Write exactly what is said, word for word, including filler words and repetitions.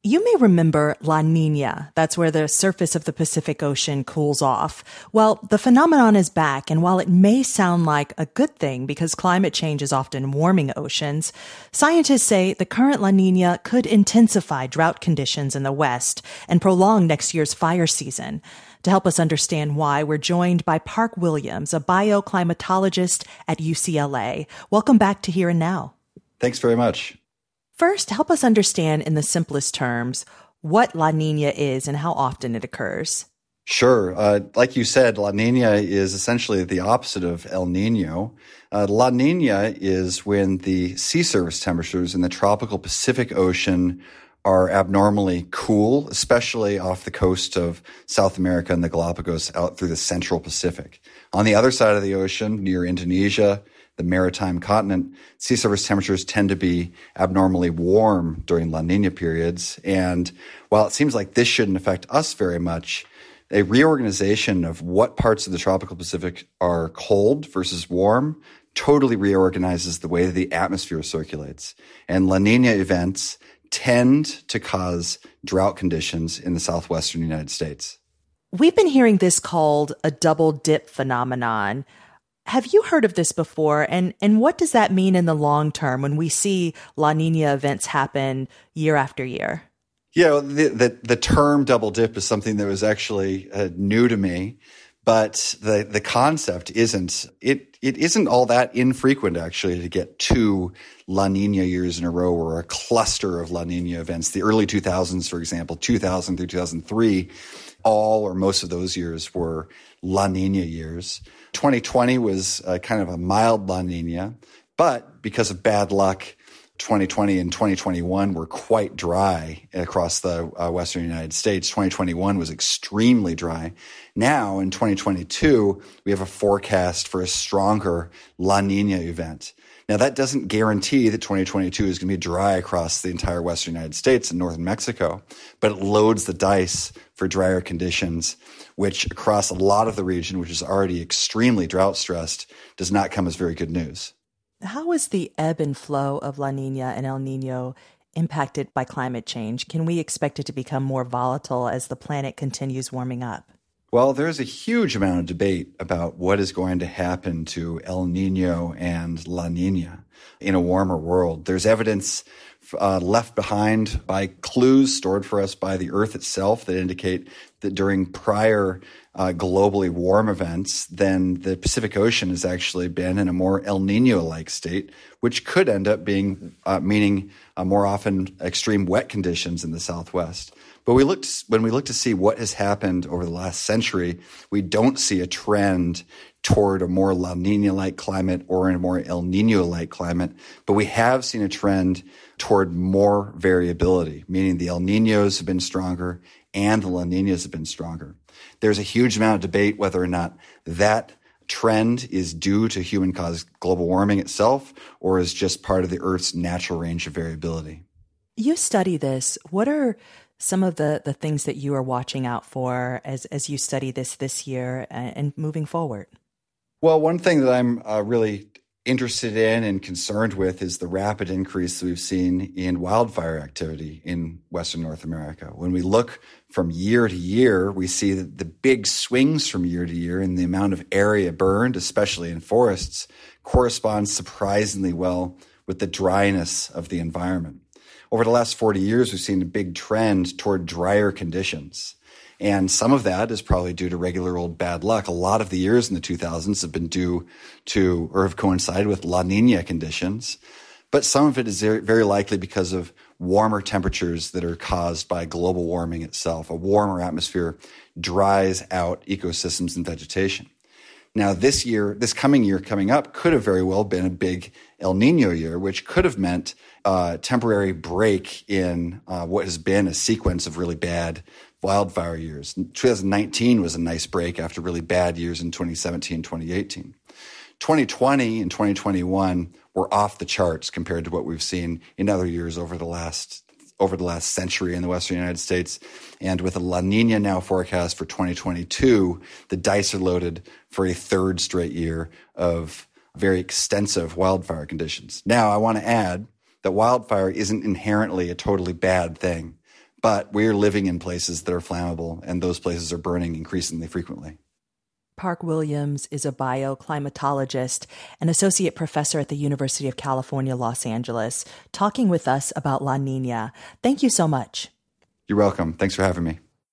You may remember La Nina. That's where the surface of the Pacific Ocean cools off. Well, the phenomenon is back, and while it may sound like a good thing because climate change is often warming oceans, scientists say the current La Nina could intensify drought conditions in the West and prolong next year's fire season. To help us understand why, we're joined by Park Williams, a bioclimatologist at U C L A. Welcome back to Here and Now. Thanks very much. First, help us understand in the simplest terms what La Nina is and how often it occurs. Sure. Uh, like you said, La Nina is essentially the opposite of El Nino. Uh, La Nina is when the sea surface temperatures in the tropical Pacific Ocean are abnormally cool, especially off the coast of South America and the Galapagos out through the central Pacific. On the other side of the ocean, near Indonesia, the maritime continent, sea surface temperatures tend to be abnormally warm during La Nina periods. And while it seems like this shouldn't affect us very much, a reorganization of what parts of the tropical Pacific are cold versus warm totally reorganizes the way that the atmosphere circulates. And La Nina events tend to cause drought conditions in the southwestern United States. We've been hearing this called a double dip phenomenon. Have you heard of this before? And and what does that mean in the long term when we see La Nina events happen year after year? Yeah, the the, the term double dip is something that was actually uh, new to me, but the the concept isn't it it isn't all that infrequent actually to get two La Nina years in a row or a cluster of La Nina events. The early two thousands, for example, two thousand through two thousand three, all or most of those years were La Nina years. twenty twenty was uh, kind of a mild La Nina, but because of bad luck, twenty twenty and twenty twenty-one were quite dry across the uh, western United States. twenty twenty-one was extremely dry. Now, in twenty twenty-two, we have a forecast for a stronger La Nina event. Now, that doesn't guarantee that twenty twenty-two is going to be dry across the entire western United States and northern Mexico, but it loads the dice for drier conditions, which across a lot of the region, which is already extremely drought-stressed, does not come as very good news. How is the ebb and flow of La Nina and El Nino impacted by climate change? Can we expect it to become more volatile as the planet continues warming up? Well, there's a huge amount of debate about what is going to happen to El Nino and La Nina in a warmer world. There's evidence uh, left behind by clues stored for us by the Earth itself that indicate that during prior uh, globally warm events, then the Pacific Ocean has actually been in a more El Nino-like state, which could end up being uh, meaning uh, more often extreme wet conditions in the Southwest. But we looked when we look to see what has happened over the last century, we don't see a trend toward a more La Nina-like climate or a more El Nino-like climate, but we have seen a trend toward more variability, meaning the El Ninos have been stronger and the La Ninas have been stronger. There's a huge amount of debate whether or not that trend is due to human-caused global warming itself or is just part of the Earth's natural range of variability. You study this. What are some of the, the things that you are watching out for as, as you study this this year and, and moving forward? Well, one thing that I'm uh, really interested in and concerned with is the rapid increase we've seen in wildfire activity in Western North America. When we look from year to year, we see that the big swings from year to year in the amount of area burned, especially in forests, corresponds surprisingly well with the dryness of the environment. Over the last forty years, we've seen a big trend toward drier conditions. And some of that is probably due to regular old bad luck. A lot of the years in the two thousands have been due to or have coincided with La Nina conditions. But some of it is very likely because of warmer temperatures that are caused by global warming itself. A warmer atmosphere dries out ecosystems and vegetation. Now, this year, this coming year coming up could have very well been a big El Nino year, which could have meant a temporary break in uh, what has been a sequence of really bad wildfire years. twenty nineteen was a nice break after really bad years in twenty seventeen, twenty eighteen. twenty twenty and twenty twenty-one were off the charts compared to what we've seen in other years over the last over the last century in the Western United States. And with a La Nina now forecast for twenty twenty-two, the dice are loaded for a third straight year of very extensive wildfire conditions. Now, I want to add that wildfire isn't inherently a totally bad thing, but we're living in places that are flammable, and those places are burning increasingly frequently. Park Williams is a bioclimatologist and associate professor at the University of California, Los Angeles, talking with us about La Nina. Thank you so much. You're welcome. Thanks for having me.